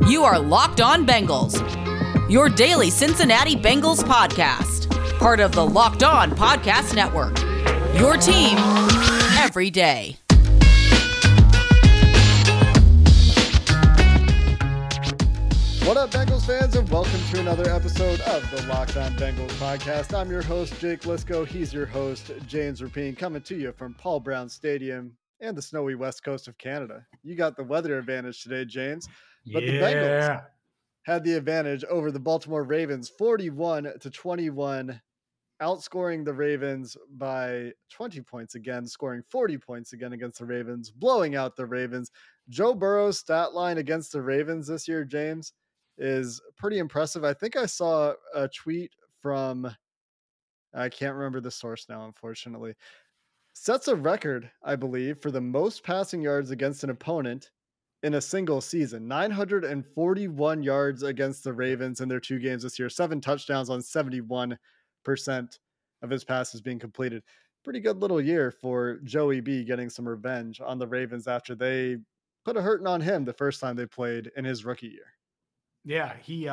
You are Locked On Bengals, your daily Cincinnati Bengals podcast, part of the Locked On Podcast Network, your team every day. What up, Bengals fans, and welcome to another episode of the Locked On Bengals podcast. I'm your host, Jake Lisco. He's your host, James Rapine, coming to you from Paul Brown Stadium and the snowy west coast of Canada. You got the weather advantage today, James, but the Bengals had the advantage over the Baltimore Ravens 41-21, outscoring the Ravens by 20 points again, scoring 40 points again against the Ravens, blowing out the Ravens. Joe Burrow's stat line against the Ravens this year, James, is pretty impressive. I think I saw a tweet from, I can't remember the source now, unfortunately, sets a record, I believe, for the most passing yards against an opponent in a single season. 941 yards against the Ravens in their two games this year, 7 touchdowns on 71% of his passes being completed. Pretty good little year for Joey B getting some revenge on the Ravens after they put a hurting on him the first time they played in his rookie year. Yeah, he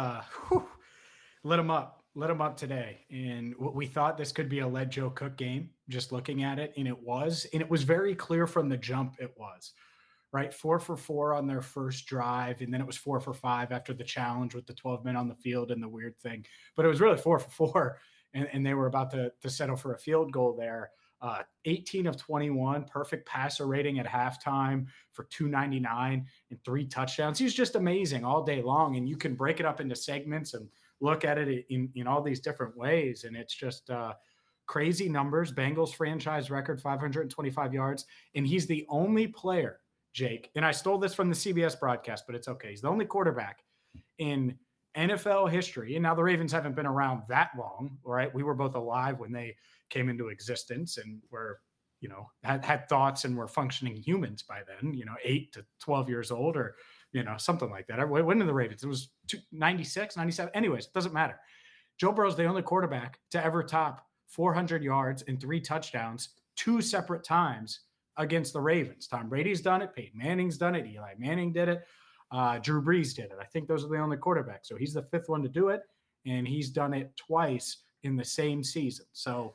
lit him up today. And we thought this could be a let Joe Cook game, just looking at it. And it was very clear from the jump. It was right. 4 for 4 on their first drive. And then it was 4 for 5 after the challenge with the 12 men on the field and the weird thing, but it was really 4 for 4. And they were about to settle for a field goal there. 18 of 21, perfect passer rating at halftime for 299 and 3 touchdowns. He's just amazing all day long. And you can break it up into segments and look at it in all these different ways. And it's just crazy numbers. Bengals franchise record, 525 yards. And he's the only player, Jake, and I stole this from the CBS broadcast, but it's okay. He's the only quarterback in NFL history. And now the Ravens haven't been around that long, right? We were both alive when they came into existence and were, had thoughts and were functioning humans by then, 8 to 12 years old or, something like that. When did the Ravens? It was 96, 97. Anyways, it doesn't matter. Joe Burrow's the only quarterback to ever top 400 yards and 3 touchdowns 2 separate times against the Ravens. Tom Brady's done it. Peyton Manning's done it. Eli Manning did it. Drew Brees did it. I think those are the only quarterbacks. So he's the 5th one to do it, and he's done it twice in the same season. So,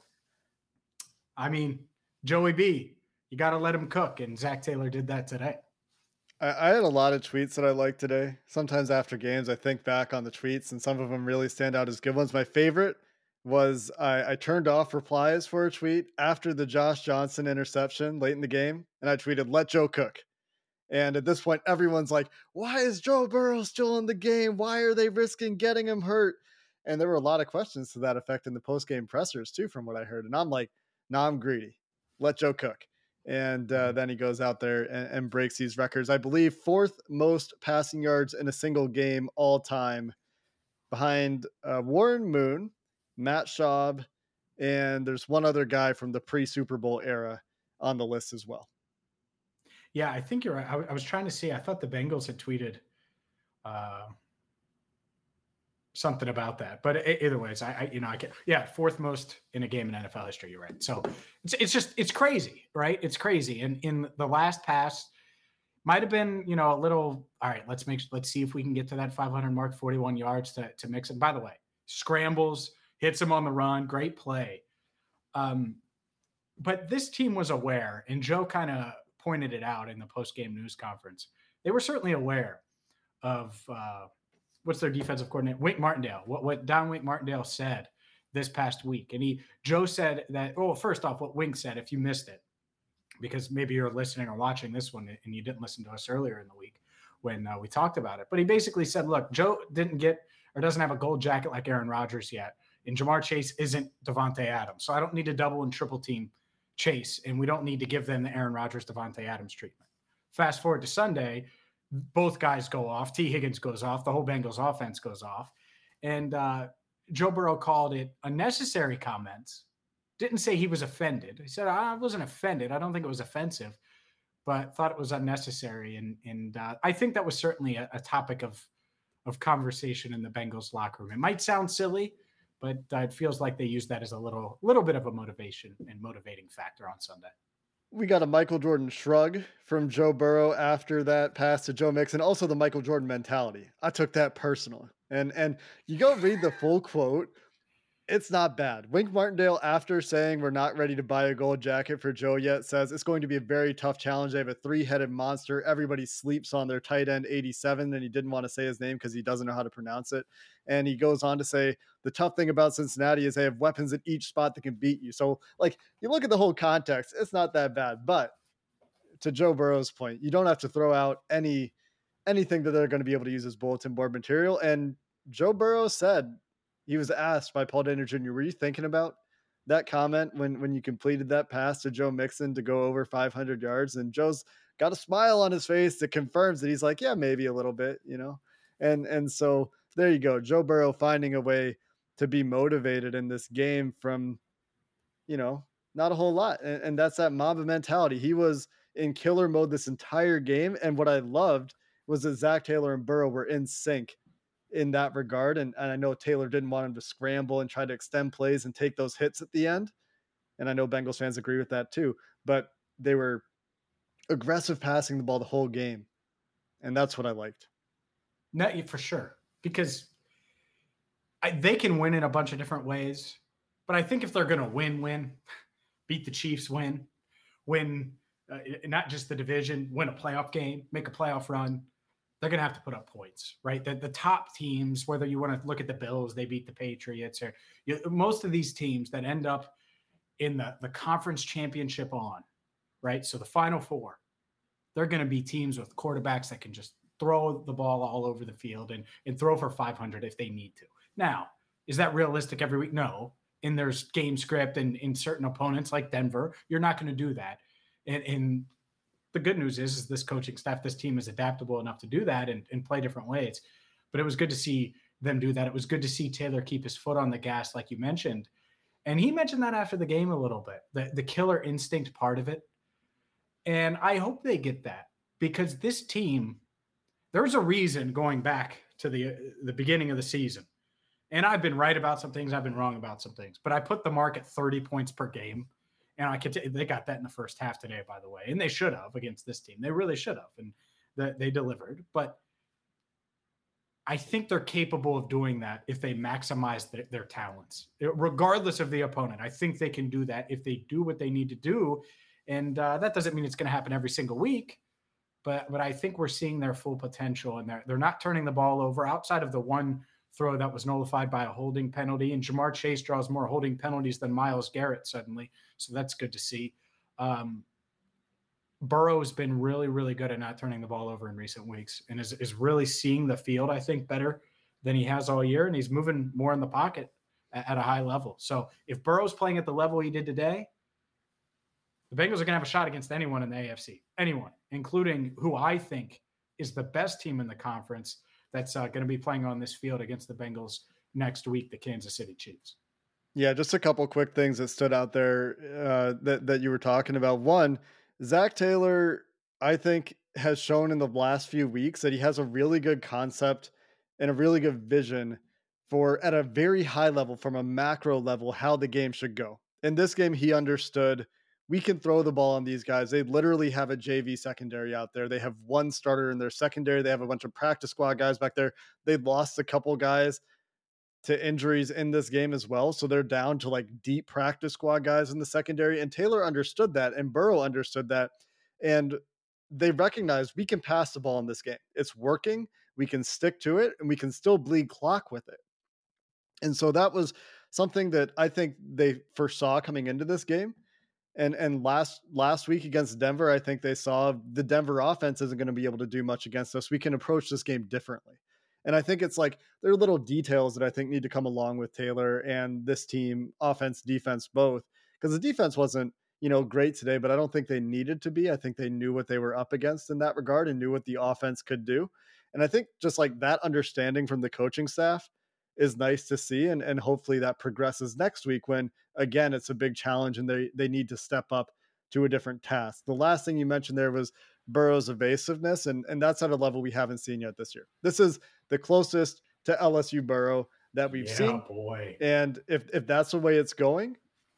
I mean, Joey B, you got to let him cook, and Zach Taylor did that today. I had a lot of tweets that I liked today. Sometimes after games, I think back on the tweets, and some of them really stand out as good ones. My favorite was I turned off replies for a tweet after the Josh Johnson interception late in the game, and I tweeted, "Let Joe cook." And at this point, everyone's like, why is Joe Burrow still in the game? Why are they risking getting him hurt? And there were a lot of questions to that effect in the post-game pressers too, from what I heard. And I'm like, nah, I'm greedy. Let Joe cook. And then he goes out there and breaks these records. I believe 4th most passing yards in a single game all time, behind Warren Moon, Matt Schaub, and there's one other guy from the pre-Super Bowl era on the list as well. Yeah, I think you're right. I was trying to see. I thought the Bengals had tweeted something about that, but either ways, I get 4th most in a game in NFL history. You're right. So it's crazy, right? It's crazy. And in the last pass, might have been a little. All right, let's see if we can get to that 500 mark, 41 yards to mix it. By the way, scrambles, hits him on the run, great play. But this team was aware, and Joe kind of pointed it out in the post-game news conference. They were certainly aware of what's their defensive coordinator, Wink Martindale, what Don Wink Martindale said this past week. And Joe said that, first off, what Wink said, if you missed it, because maybe you're listening or watching this one and you didn't listen to us earlier in the week when we talked about it. But he basically said, look, Joe doesn't have a gold jacket like Aaron Rodgers yet. And Jamar Chase isn't Devontae Adams. So I don't need to double and triple team Chase, and we don't need to give them the Aaron Rodgers, Devontae Adams treatment. Fast forward to Sunday, both guys go off. T. Higgins goes off. The whole Bengals offense goes off. And Joe Burrow called it unnecessary comments. Didn't say he was offended. He said, I wasn't offended. I don't think it was offensive, but thought it was unnecessary. And I think that was certainly a topic of conversation in the Bengals locker room. It might sound silly, but it feels like they used that as a little bit of a motivation and motivating factor on Sunday. We got a Michael Jordan shrug from Joe Burrow after that pass to Joe Mixon. Also, the Michael Jordan mentality. I took that personal. And you go read the full quote. It's not bad. Wink Martindale, after saying we're not ready to buy a gold jacket for Joe yet, says it's going to be a very tough challenge. They have a three-headed monster. Everybody sleeps on their tight end 87, and he didn't want to say his name because he doesn't know how to pronounce it. And he goes on to say the tough thing about Cincinnati is they have weapons at each spot that can beat you. So, like, you look at the whole context, it's not that bad. But to Joe Burrow's point, you don't have to throw out anything that they're going to be able to use as bulletin board material. And Joe Burrow said, he was asked by Paul Dehner Jr., were you thinking about that comment when you completed that pass to Joe Mixon to go over 500 yards? And Joe's got a smile on his face that confirms that he's like, yeah, maybe a little bit, you know? And so there you go. Joe Burrow finding a way to be motivated in this game from, not a whole lot. And that's that Mamba mentality. He was in killer mode this entire game. And what I loved was that Zach Taylor and Burrow were in sync in that regard. And I know Taylor didn't want him to scramble and try to extend plays and take those hits at the end. And I know Bengals fans agree with that too. But they were aggressive passing the ball the whole game. And that's what I liked. No, for sure. Because they can win in a bunch of different ways. But I think if they're going to win, beat the Chiefs, win not just the division, win a playoff game, make a playoff run, they're going to have to put up points, right? The top teams, whether you want to look at the Bills, they beat the Patriots, or most of these teams that end up in the conference championship on, right? So the Final Four, they're going to be teams with quarterbacks that can just throw the ball all over the field and throw for 500 if they need to. Now, is that realistic every week? No. And there's game script and in certain opponents like Denver, you're not going to do that. And the good news is this coaching staff, this team is adaptable enough to do that and play different ways. But it was good to see them do that. It was good to see Taylor keep his foot on the gas, like you mentioned. And he mentioned that after the game a little bit, the killer instinct part of it. And I hope they get that, because this team, there's a reason going back to the beginning of the season. And I've been right about some things. I've been wrong about some things. But I put the mark at 30 points per game. And they got that in the first half today, by the way. And they should have against this team. They really should have. And they delivered. But I think they're capable of doing that if they maximize their talents, regardless of the opponent. I think they can do that if they do what they need to do. And that doesn't mean it's going to happen every single week. But I think we're seeing their full potential. And they're not turning the ball over outside of the one throw that was nullified by a holding penalty. And Jamar Chase draws more holding penalties than Myles Garrett suddenly. So that's good to see. Burrow's been really, really good at not turning the ball over in recent weeks and is really seeing the field, I think, better than he has all year. And he's moving more in the pocket at a high level. So if Burrow's playing at the level he did today, the Bengals are going to have a shot against anyone in the AFC, anyone, including who I think is the best team in the conference that's going to be playing on this field against the Bengals next week, the Kansas City Chiefs. Yeah, just a couple quick things that stood out there that you were talking about. One, Zach Taylor, I think, has shown in the last few weeks that he has a really good concept and a really good vision for, at a very high level, from a macro level, how the game should go. In this game, he understood we can throw the ball on these guys. They literally have a JV secondary out there. They have one starter in their secondary. They have a bunch of practice squad guys back there. They lost a couple guys to injuries in this game as well. So they're down to like deep practice squad guys in the secondary. And Taylor understood that, and Burrow understood that. And they recognized we can pass the ball in this game. It's working. We can stick to it, and we can still bleed clock with it. And so that was something that I think they foresaw coming into this game. And last week against Denver, I think they saw the Denver offense isn't going to be able to do much against us. We can approach this game differently. And I think it's like there are little details that I think need to come along with Taylor and this team, offense, defense, both, because the defense wasn't, great today, but I don't think they needed to be. I think they knew what they were up against in that regard and knew what the offense could do. And I think just like that understanding from the coaching staff is nice to see. And hopefully that progresses next week when, again, it's a big challenge and they need to step up to a different task. The last thing you mentioned there was Burrow's evasiveness, and that's at a level we haven't seen yet this year. This is the closest to LSU Burrow that we've seen. Boy. And if that's the way it's going,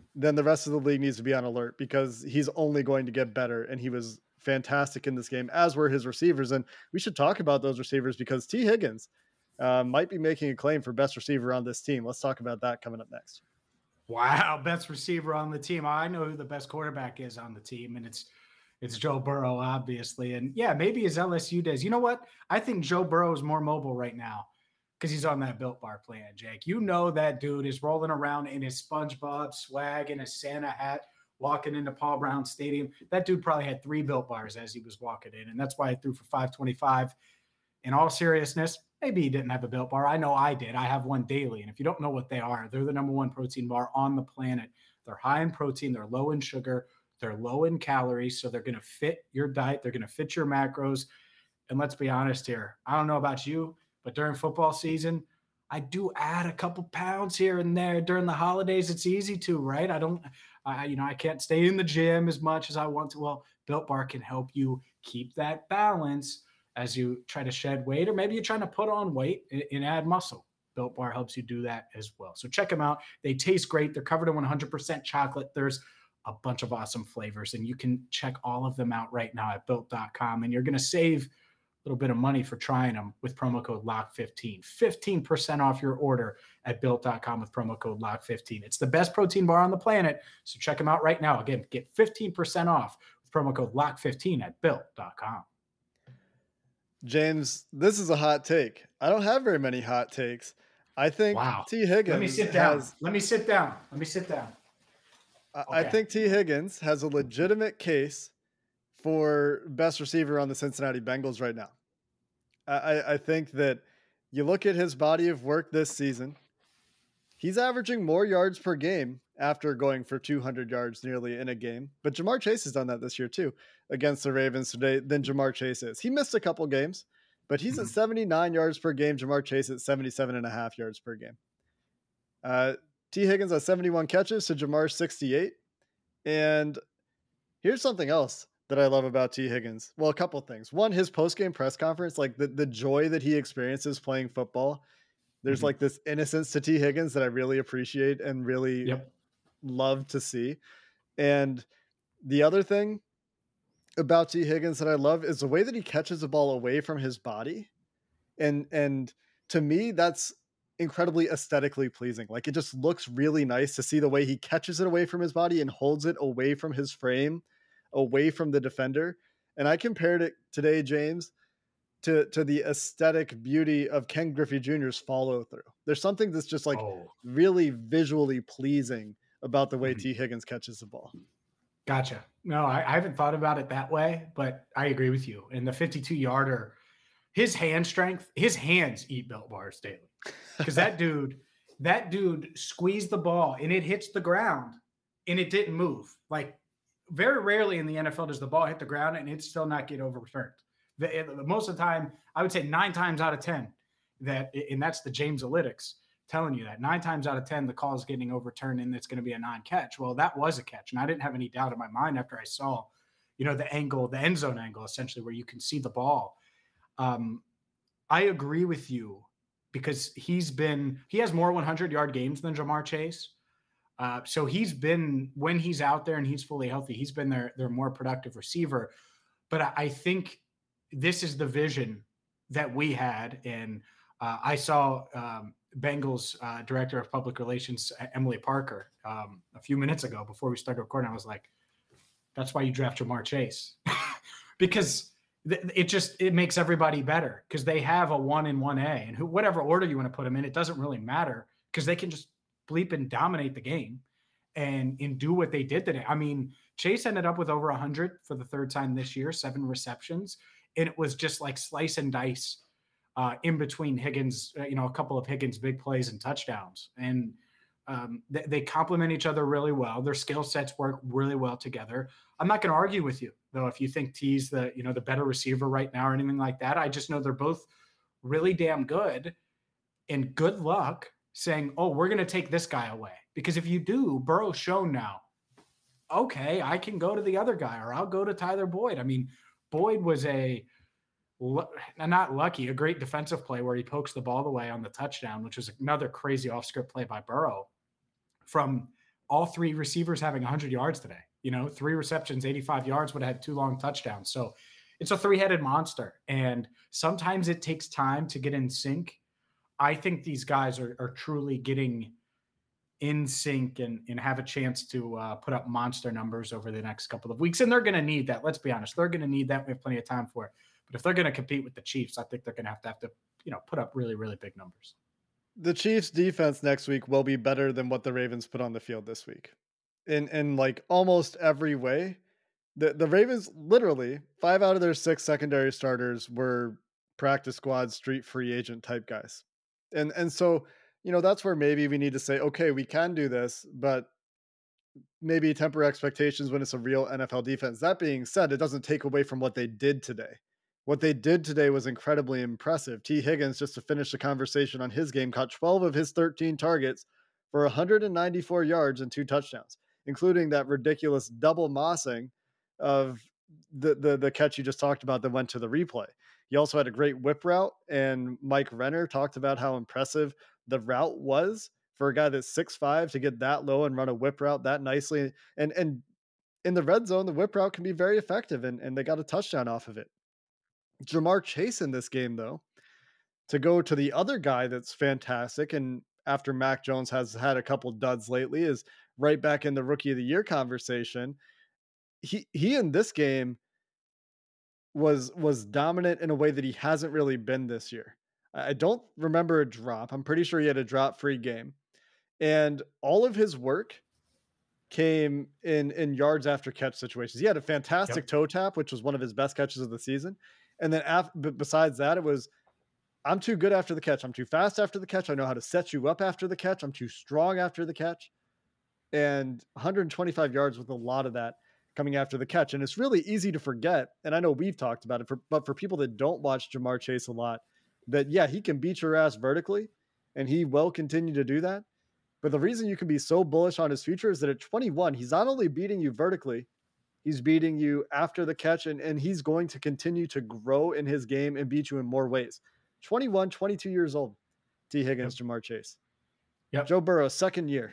then the rest of the league needs to be on alert because he's only going to get better. And he was fantastic in this game, as were his receivers. And we should talk about those receivers because T. Higgins might be making a claim for best receiver on this team. Let's talk about that coming up next. Wow, best receiver on the team. I know who the best quarterback is on the team, and it's Joe Burrow, obviously. And yeah, maybe his LSU days. You know what? I think Joe Burrow is more mobile right now because he's on that Built Bar plan, Jake. You know that dude is rolling around in his SpongeBob swag and a Santa hat, walking into Paul Brown Stadium. That dude probably had 3 Built Bars as he was walking in, and that's why I threw for 525. In all seriousness, maybe he didn't have a Built Bar. I know I did. I have one daily, and if you don't know what they are, they're the #1 protein bar on the planet. They're high in protein. They're low in sugar. They're low in calories, so they're going to fit your diet. They're going to fit your macros. And let's be honest here. I don't know about you, but during football season, I do add a couple pounds here and there. During the holidays, it's easy to, right? I can't stay in the gym as much as I want to. Well, Built Bar can help you keep that balance as you try to shed weight, or maybe you're trying to put on weight and add muscle. Built Bar helps you do that as well. So check them out. They taste great. They're covered in 100% chocolate. There's a bunch of awesome flavors, and you can check all of them out right now at built.com. And you're going to save a little bit of money for trying them with promo code LOCK15. 15% off your order at built.com with promo code LOCK15. It's the best protein bar on the planet, so check them out right now. Again, get 15% off with promo code LOCK15 at built.com. James, this is a hot take. I don't have very many hot takes. I think T. Higgins. Let me sit down. I think T. Higgins has a legitimate case for best receiver on the Cincinnati Bengals right now. I think that you look at his body of work this season, he's averaging more yards per game after going for 200 yards nearly in a game. But Ja'Marr Chase has done that this year too against the Ravens today than Ja'Marr Chase is. He missed a couple games, but he's at 79 yards per game. Ja'Marr Chase at 77.5 yards per game. T. Higgins has 71 catches to Ja'Marr's 68. And here's something else that I love about T. Higgins. Well, a couple things. One, his post-game press conference, like the joy that he experiences playing football. There's like this innocence to T. Higgins that I really appreciate and really love to see. And the other thing about T. Higgins that I love is the way that he catches the ball away from his body. And to me, that's incredibly aesthetically pleasing. Like, it just looks really nice to see the way he catches it away from his body and holds it away from his frame, away from the defender. And I compared it today, James, to the aesthetic beauty of Ken Griffey Jr.'s follow through. There's something that's just like really visually pleasing about the way T. Higgins catches the ball. Gotcha. No, I haven't thought about it that way, but I agree with you. And the 52-yarder, his hand strength, his hands eat Built Bars daily. Because that dude squeezed the ball and it hits the ground and it didn't move. Like, very rarely in the NFL does the ball hit the ground and it still not get overturned. Most of the time, I would say 9 times out of 10 and that's the James Analytics telling you that 9 times out of 10, the call is getting overturned and it's going to be a non-catch. Well, that was a catch. And I didn't have any doubt in my mind after I saw, the angle, the end zone angle, essentially, where you can see the ball. I agree with you because he has more 100-yard games than Ja'Marr Chase. So he's been, when he's out there and he's fully healthy, he's been their more productive receiver. But I think this is the vision that we had. And I saw Bengals director of public relations, Emily Parker, a few minutes ago before we started recording. I was like, that's why you draft Ja'Marr Chase. Because it makes everybody better because they have a 1 and 1A, and whatever order you want to put them in, it doesn't really matter because they can just bleep and dominate the game and do what they did today. I mean, Chase ended up with over 100 for the 3rd time this year, 7 receptions, and it was just like slice and dice in between Higgins, a couple of Higgins big plays and touchdowns. And they complement each other really well. Their skill sets work really well together. I'm not going to argue with you, though, if you think T's the better receiver right now or anything like that. I just know they're both really damn good, and good luck saying, oh, we're going to take this guy away. Because if you do, Burrow's shown now, okay, I can go to the other guy, or I'll go to Tyler Boyd. I mean, Boyd was a great defensive play where he pokes the ball away on the touchdown, which was another crazy off-script play by Burrow from all three receivers having 100 yards today. 3 receptions, 85 yards, would have had 2 long touchdowns. So it's a 3-headed monster. And sometimes it takes time to get in sync. I think these guys are truly getting in sync and have a chance to put up monster numbers over the next couple of weeks. And they're going to need that. Let's be honest. They're going to need that. We have plenty of time for it. But if they're going to compete with the Chiefs, I think they're going to have to, put up really, really big numbers. The Chiefs defense next week will be better than what the Ravens put on the field this week. In like almost every way. The Ravens, literally 5 out of their 6 secondary starters were practice squad, street free agent type guys. And so, that's where maybe we need to say, okay, we can do this, but maybe temper expectations when it's a real NFL defense. That being said, it doesn't take away from what they did today. What they did today was incredibly impressive. T. Higgins, just to finish the conversation on his game, caught 12 of his 13 targets for 194 yards and 2 touchdowns, including that ridiculous double mossing of the catch you just talked about that went to the replay. He also had a great whip route, and Mike Renner talked about how impressive the route was for a guy that's 6'5" to get that low and run a whip route that nicely. And in the red zone, the whip route can be very effective, and they got a touchdown off of it. Ja'Marr Chase in this game, though, to go to the other guy that's fantastic, and after Mac Jones has had a couple duds lately, is right back in the Rookie of the Year conversation. He in this game was dominant in a way that he hasn't really been this year. I don't remember a drop. I'm pretty sure he had a drop-free game. And all of his work came in yards after catch situations. He had a fantastic toe tap, which was one of his best catches of the season. And then besides that, it was, I'm too good after the catch. I'm too fast after the catch. I know how to set you up after the catch. I'm too strong after the catch. And 125 yards with a lot of that coming after the catch. And it's really easy to forget. And I know we've talked about it, but for people that don't watch Ja'Marr Chase a lot, that yeah, he can beat your ass vertically and he will continue to do that. But the reason you can be so bullish on his future is that at 21, he's not only beating you vertically, he's beating you after the catch, and he's going to continue to grow in his game and beat you in more ways. 21, 22 years old, T. Higgins, Ja'Marr Chase. Joe Burrow, second year.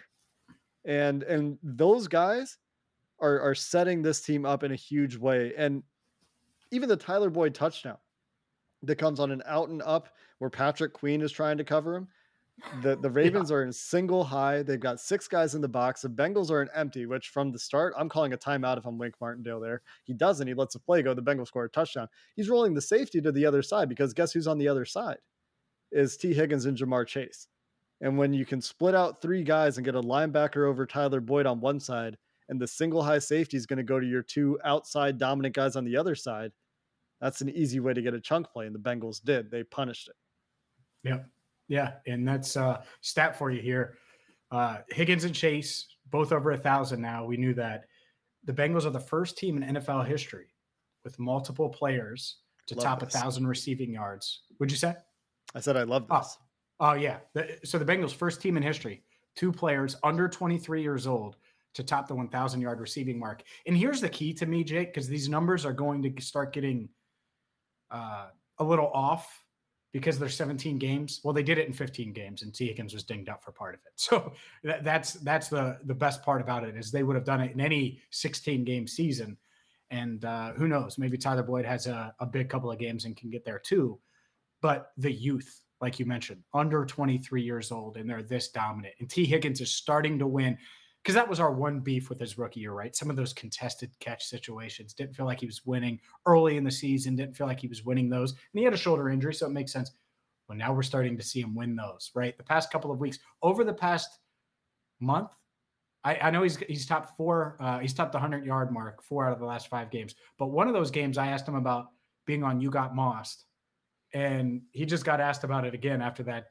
And those guys are setting this team up in a huge way. And even the Tyler Boyd touchdown that comes on an out and up where Patrick Queen is trying to cover him. The Ravens are in single high. They've got 6 guys in the box. The Bengals are in empty, which from the start, I'm calling a timeout if I'm Wink Martindale there. He doesn't. He lets the play go. The Bengals score a touchdown. He's rolling the safety to the other side because guess who's on the other side? Is T. Higgins and Ja'Marr Chase. And when you can split out 3 guys and get a linebacker over Tyler Boyd on one side, and the single high safety is going to go to your 2 outside dominant guys on the other side, that's an easy way to get a chunk play. And the Bengals did. They punished it. Yep. Yeah, and that's a stat for you here. Higgins and Chase, both over 1,000 now. We knew that. The Bengals are the first team in NFL history with multiple players to top 1,000 receiving yards. What'd you say? I said I love this. Oh yeah. So the Bengals, first team in history, 2 players under 23 years old to top the 1,000-yard receiving mark. And here's the key to me, Jake, because these numbers are going to start getting a little off. Because there's 17 games. Well, they did it in 15 games, and T. Higgins was dinged up for part of it. So that's the best part about it is they would have done it in any 16-game season. And who knows? Maybe Tyler Boyd has a big couple of games and can get there too. But the youth, like you mentioned, under 23 years old, and they're this dominant. And T. Higgins is starting to win. Because that was our one beef with his rookie year, right? Some of those contested catch situations didn't feel like he was winning early in the season, didn't feel like he was winning those. And he had a shoulder injury, so it makes sense. Well, now we're starting to see him win those, right? The past couple of weeks, over the past month, I know he's topped 4, he's topped the 100-yard mark 4 out of the last 5 games. But one of those games, I asked him about being on You Got Mossed, and he just got asked about it again after that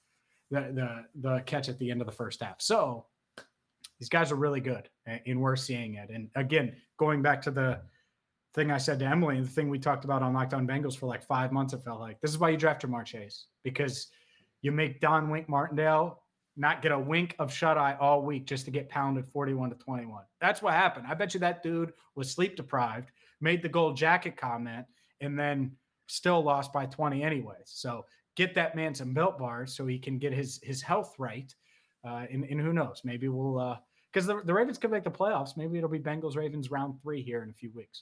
the catch at the end of the first half. So these guys are really good, and we're seeing it. And again, going back to the thing I said to Emily and the thing we talked about on Locked On Bengals for like 5 months, it felt like. This is why you draft Ja'Marr Chase, because you make Don Wink Martindale not get a wink of shut-eye all week just to get pounded 41-21. That's what happened. I bet you that dude was sleep-deprived, made the gold jacket comment, and then still lost by 20 anyways. So get that man some Built Bars so he can get his health right. And who knows, maybe we'll because the Ravens could make the playoffs. Maybe it'll be Bengals Ravens round 3 here in a few weeks.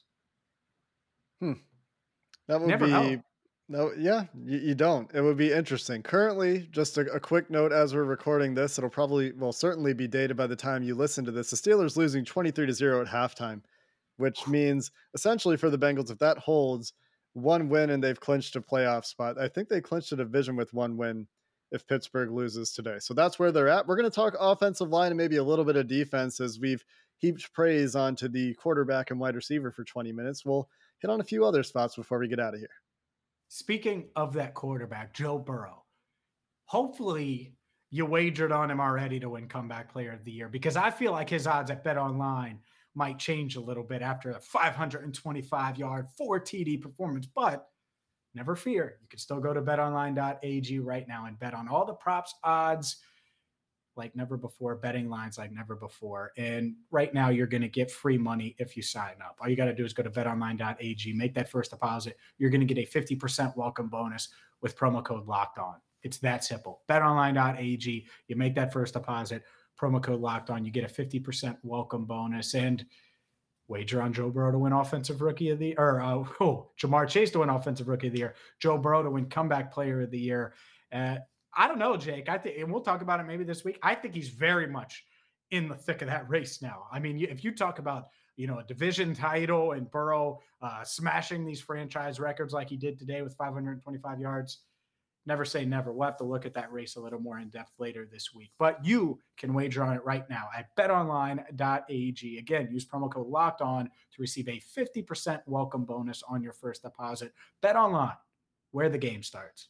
That would Never be know. no, yeah, you don't. It would be interesting. Currently, just a quick note as we're recording this, it'll certainly be dated by the time you listen to this. The Steelers losing 23-0 at halftime, which means essentially for the Bengals, if that holds, one win and they've clinched a playoff spot. I think they clinched a division with one win if Pittsburgh loses today. So that's where they're at. We're going to talk offensive line and maybe a little bit of defense as we've heaped praise onto the quarterback and wide receiver for 20 minutes. We'll hit on a few other spots before we get out of here. Speaking of that quarterback, Joe Burrow, hopefully you wagered on him already to win comeback player of the year, because I feel like his odds at BetOnline might change a little bit after a 525-yard, 4 TD performance. But never fear, you can still go to betonline.ag right now and bet on all the props, odds like never before, betting lines like never before. And right now you're going to get free money if you sign up. All you got to do is go to betonline.ag, make that first deposit. You're going to get a 50% welcome bonus with promo code Locked On. It's that simple. betonline.ag, you make that first deposit, promo code Locked On, you get a 50% welcome bonus, and wager on Joe Burrow to win offensive rookie of the year, or Jamar Chase to win offensive rookie of the year, Joe Burrow to win comeback player of the year. I don't know, Jake. I think, and we'll talk about it maybe this week, I think he's very much in the thick of that race now. I mean, if you talk about, a division title and Burrow smashing these franchise records like he did today with 525 yards, never say never. We'll have to look at that race a little more in depth later this week. But you can wager on it right now at betonline.ag. Again, use promo code Locked On to receive a 50% welcome bonus on your first deposit. BetOnline, where the game starts.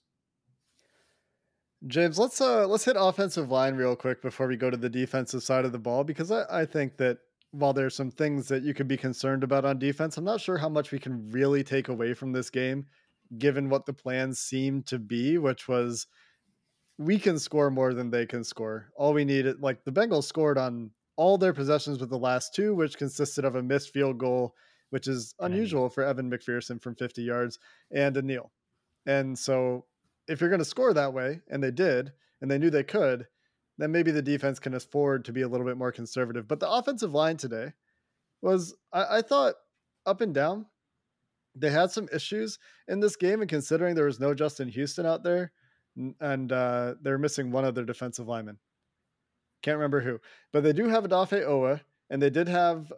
James, let's hit offensive line real quick before we go to the defensive side of the ball, because I think that while there's some things that you could be concerned about on defense, I'm not sure how much we can really take away from this game, given what the plans seem to be, which was we can score more than they can score. All we need, like the Bengals scored on all their possessions with the last 2, which consisted of a missed field goal, which is unusual for Evan McPherson from 50 yards, and a kneel. And so if you're going to score that way, and they did, and they knew they could, then maybe the defense can afford to be a little bit more conservative. But the offensive line today was, I thought, up and down. They had some issues in this game, and considering there was no Justin Houston out there, and they're missing one other defensive lineman. Can't remember who, but they do have Odafe Owa, and they did have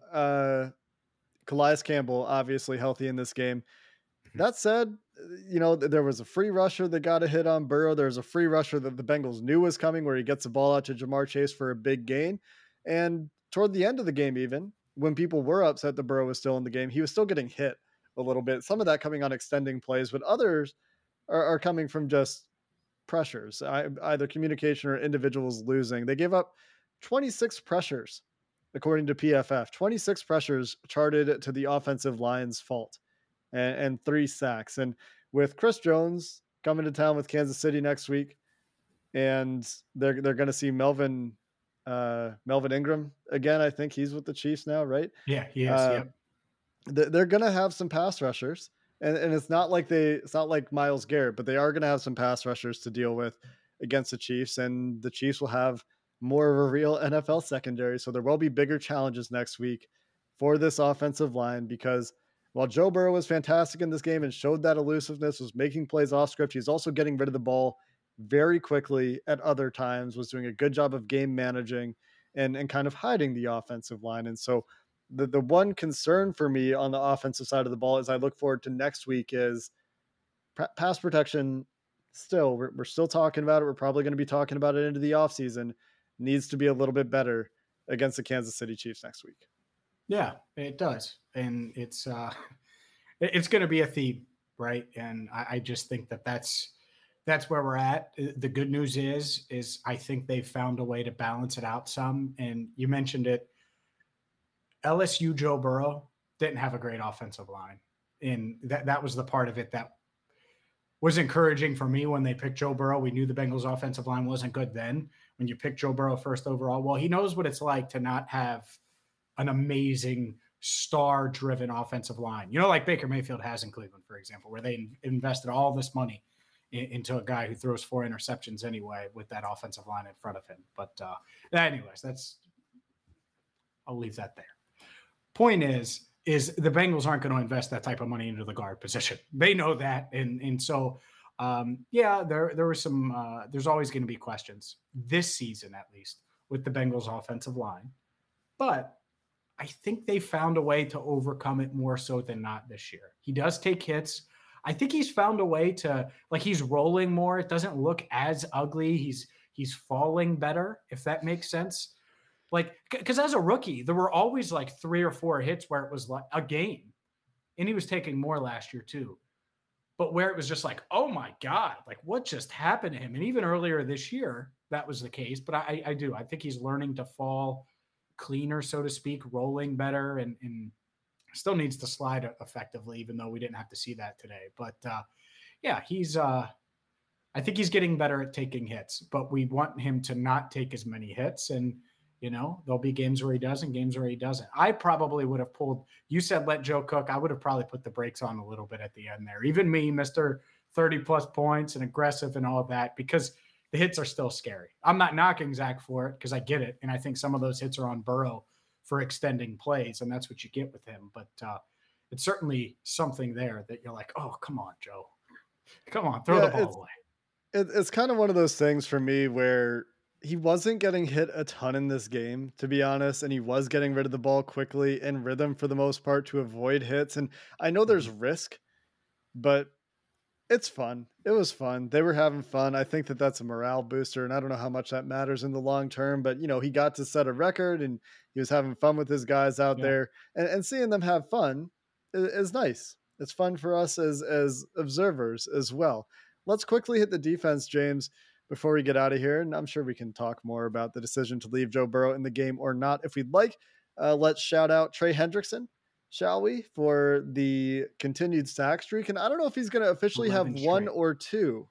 Calais Campbell obviously healthy in this game. That said, there was a free rusher that got a hit on Burrow. There's a free rusher that the Bengals knew was coming where he gets the ball out to Jamar Chase for a big gain. And toward the end of the game, even when people were upset that Burrow was still in the game, he was still getting hit a little bit. Some of that coming on extending plays, but others are coming from just pressures, either communication or individuals losing. They gave up 26 pressures, according to PFF, 26 pressures charted to the offensive line's fault. And 3 sacks. And with Chris Jones coming to town with Kansas City next week, and they're going to see Melvin Ingram again. I think he's with the Chiefs now, right? Yeah, he is. Yep. They're going to have some pass rushers, and it's not like Myles Garrett, but they are going to have some pass rushers to deal with against the Chiefs, and the Chiefs will have more of a real NFL secondary. So there will be bigger challenges next week for this offensive line, because while Joe Burrow was fantastic in this game and showed that elusiveness, was making plays off script, he's also getting rid of the ball very quickly at other times, was doing a good job of game managing and kind of hiding the offensive line. And so the one concern for me on the offensive side of the ball as I look forward to next week is pass protection. Still, we're still talking about it. We're probably going to be talking about it into the offseason. Needs to be a little bit better against the Kansas City Chiefs next week. Yeah, it does. And it's going to be a theme, right? And I just think that's where we're at. The good news is I think they've found a way to balance it out some. And you mentioned it. LSU Joe Burrow didn't have a great offensive line. And that was the part of it that was encouraging for me when they picked Joe Burrow. We knew the Bengals offensive line wasn't good then. When you pick Joe Burrow first overall, well, he knows what it's like to not have an amazing star-driven offensive line, like Baker Mayfield has in Cleveland, for example, where they invested all this money into a guy who throws 4 interceptions anyway with that offensive line in front of him. But anyways, I'll leave that there. Point is the Bengals aren't going to invest that type of money into the guard position. They know that. And so, there were some, there's always going to be questions this season, at least with the Bengals offensive line, but I think they found a way to overcome it more so than not this year. He does take hits. I think he's found a way to, like, he's rolling more. It doesn't look as ugly. He's falling better, if that makes sense. Like, because as a rookie, there were always like 3 or 4 hits where it was like a game, and he was taking more last year too. But where it was just like, oh my God, like what just happened to him? And even earlier this year, that was the case. But I think he's learning to fall cleaner, so to speak, rolling better, and still needs to slide effectively, even though we didn't have to see that today. But he's I think he's getting better at taking hits, but we want him to not take as many hits. And, there'll be games where he does and games where he doesn't. I probably would have you said let Joe cook. I would have probably put the brakes on a little bit at the end there. Even me, Mr. 30 plus points and aggressive and all that, because the hits are still scary. I'm not knocking Zach for it because I get it. And I think some of those hits are on Burrow for extending plays, and that's what you get with him. But it's certainly something there that you're like, oh, come on, Joe. Come on, throw the ball away. It's kind of one of those things for me where he wasn't getting hit a ton in this game, to be honest, and he was getting rid of the ball quickly in rhythm for the most part to avoid hits. And I know there's risk, but it's fun. It was fun. They were having fun. I think that that's a morale booster, and I don't know how much that matters in the long term, but he got to set a record and he was having fun with his guys out there, and seeing them have fun is nice. It's fun for us as observers as well. Let's quickly hit the defense, James, before we get out of here. And I'm sure we can talk more about the decision to leave Joe Burrow in the game or not if we'd like. Let's shout out Trey Hendrickson, shall we, for the continued sack streak. And I don't know if he's going to officially have 1 or 2.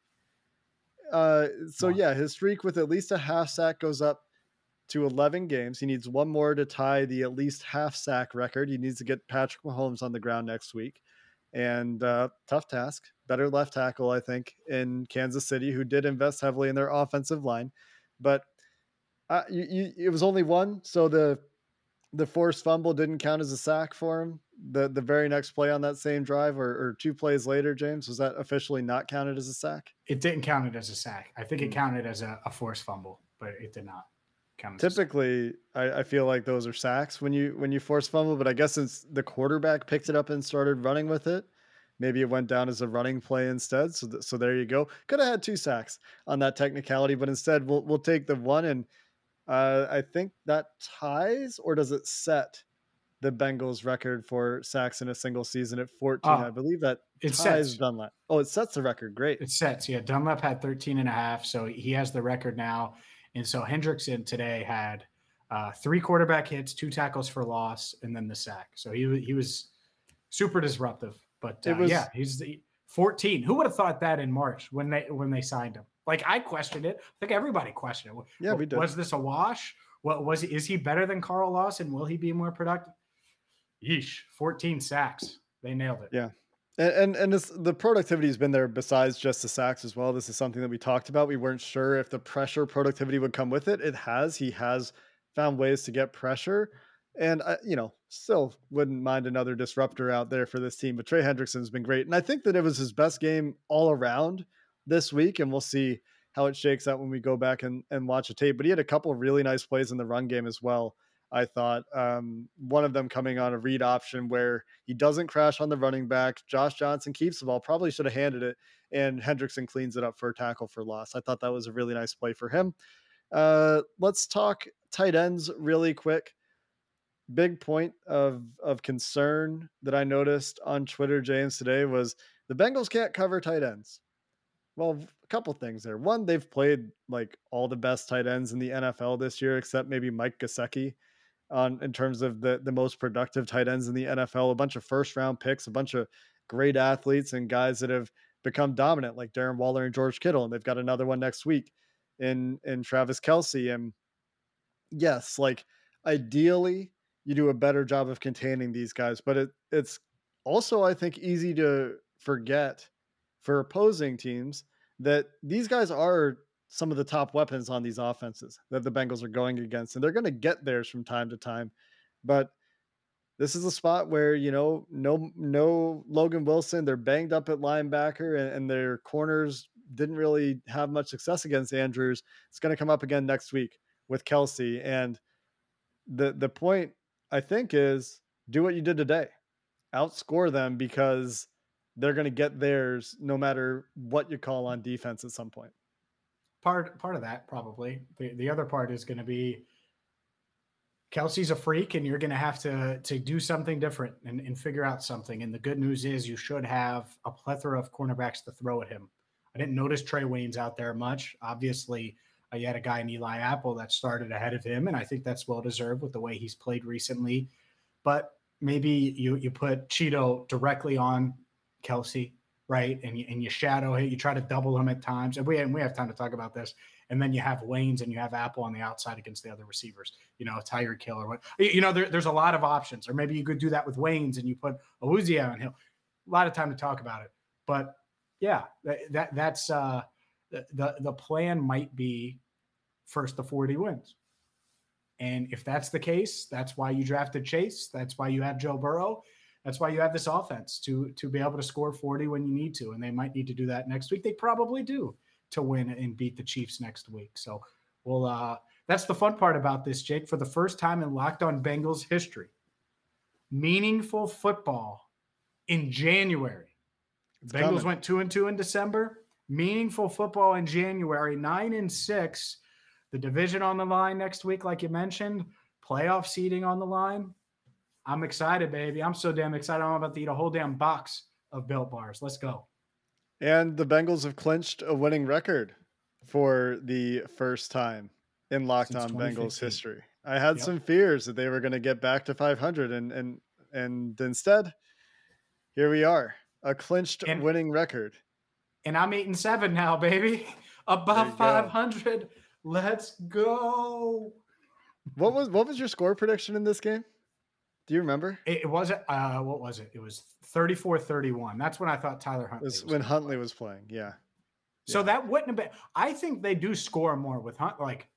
His streak with at least a half sack goes up to 11 games. He needs 1 more to tie the at least half sack record. He needs to get Patrick Mahomes on the ground next week. And tough task. Better left tackle, I think, in Kansas City, who did invest heavily in their offensive line. But it was only 1, so the forced fumble didn't count as a sack for him. The very next play on that same drive, or 2 plays later, James, was that officially not counted as a sack? It didn't count it as a sack. I think it counted as a forced fumble, but it did not count. Typically, I feel like those are sacks when you force fumble, but I guess since the quarterback picked it up and started running with it, maybe it went down as a running play instead. So there you go. Could have had 2 sacks on that technicality, but instead we'll take the 1, and I think that ties, or does it set the Bengals record for sacks in a single season at 14? I believe that it ties sets Dunlap. Oh, it sets the record. Great. It sets. Yeah. Dunlap had 13.5. So he has the record now. And so Hendrickson today had 3 quarterback hits, 2 tackles for loss, and then the sack. So he was super disruptive, but he's the 14. Who would have thought that in March when they signed him? Like, I questioned it. I think everybody questioned it. Yeah, we did. Was this a wash? What was it? Is he better than Carl Lawson? Will he be more productive? Yeesh, 14 sacks. They nailed it. Yeah. And the productivity has been there besides just the sacks as well. This is something that we talked about. We weren't sure if the pressure productivity would come with it. It has. He has found ways to get pressure. And, still wouldn't mind another disruptor out there for this team. But Trey Hendrickson has been great. And I think that it was his best game all around this week. And we'll see how it shakes out when we go back and watch the tape. But he had a couple of really nice plays in the run game as well. I thought one of them coming on a read option where he doesn't crash on the running back. Josh Johnson keeps the ball, probably should have handed it, and Hendrickson cleans it up for a tackle for loss. I thought that was a really nice play for him. Let's talk tight ends really quick. Big point of concern that I noticed on Twitter, James, today was the Bengals can't cover tight ends. Well, a couple things there. One, they've played like all the best tight ends in the NFL this year, except maybe Mike Gesicki. In terms of the most productive tight ends in the NFL, a bunch of first round picks, a bunch of great athletes and guys that have become dominant, like Darren Waller and George Kittle. And they've got another one next week in Travis Kelce. And yes, like ideally you do a better job of containing these guys, but it's also, I think, easy to forget for opposing teams that these guys are some of the top weapons on these offenses that the Bengals are going against, and they're going to get theirs from time to time. But this is a spot where, no Logan Wilson. They're banged up at linebacker, and their corners didn't really have much success against Andrews. It's going to come up again next week with Kelce. And the point, I think, is do what you did today. Outscore them, because they're going to get theirs no matter what you call on defense at some point. Part of that, probably. The other part is going to be Kelce's a freak, and you're going to have to do something different and figure out something. And the good news is you should have a plethora of cornerbacks to throw at him. I didn't notice Trey Waynes out there much. Obviously, you had a guy in Eli Apple that started ahead of him, and I think that's well-deserved with the way he's played recently. But maybe you put Cheeto directly on Kelce, right? And you shadow hit, you try to double him at times. And we have time to talk about this. And then you have Waynes and you have Apple on the outside against the other receivers, Tyreek Hill or what, there's a lot of options. Or maybe you could do that with Waynes and you put Awuzie on Hill. A lot of time to talk about it. But yeah, that's the plan might be first to 40 wins. And if that's the case, that's why you drafted Chase. That's why you have Joe Burrow. That's why you have this offense to be able to score 40 when you need to. And they might need to do that next week. They probably do, to win and beat the Chiefs next week. So that's the fun part about this, Jake. For the first time in Locked On Bengals history, meaningful football in January. Bengals went 2-2 in December. Meaningful football in January, 9-6. The division on the line next week, like you mentioned, playoff seeding on the line. I'm excited, baby. I'm so damn excited. I'm about to eat a whole damn box of Built Bars. Let's go. And the Bengals have clinched a winning record for the first time in Locked On Bengals history. I had some fears that they were going to get back to 500, and instead, here we are, a clinched winning record. And I'm 8-7 now, baby. Above 500. Go. Let's go. What was your score prediction in this game? Do you remember? It wasn't. What was it? It was 34-31. That's when I thought Tyler Huntley was when Huntley was playing. Yeah. So that wouldn't have been. I think they do score more with Hunt. Like,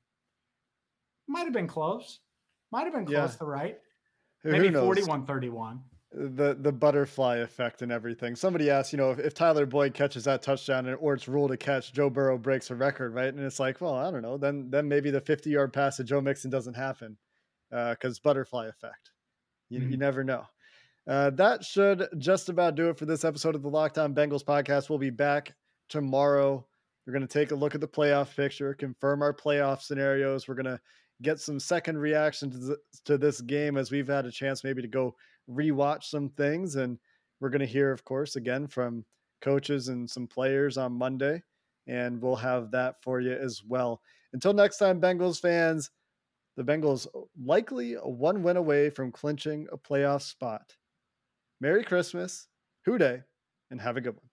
might have been close. Might have been close to right. Maybe 41-31. The butterfly effect and everything. Somebody asked, if Tyler Boyd catches that touchdown or it's ruled a catch, Joe Burrow breaks a record, right? And it's like, well, I don't know. Then maybe the 50-yard pass to Joe Mixon doesn't happen because butterfly effect. You never know. That should just about do it for this episode of the Locked On Bengals podcast. We'll be back tomorrow. We're going to take a look at the playoff picture, confirm our playoff scenarios. We're going to get some second reaction to this game as we've had a chance maybe to go rewatch some things. And we're going to hear, of course, again from coaches and some players on Monday. And we'll have that for you as well. Until next time, Bengals fans, the Bengals likely one win away from clinching a playoff spot. Merry Christmas, Hoo Day, and have a good one.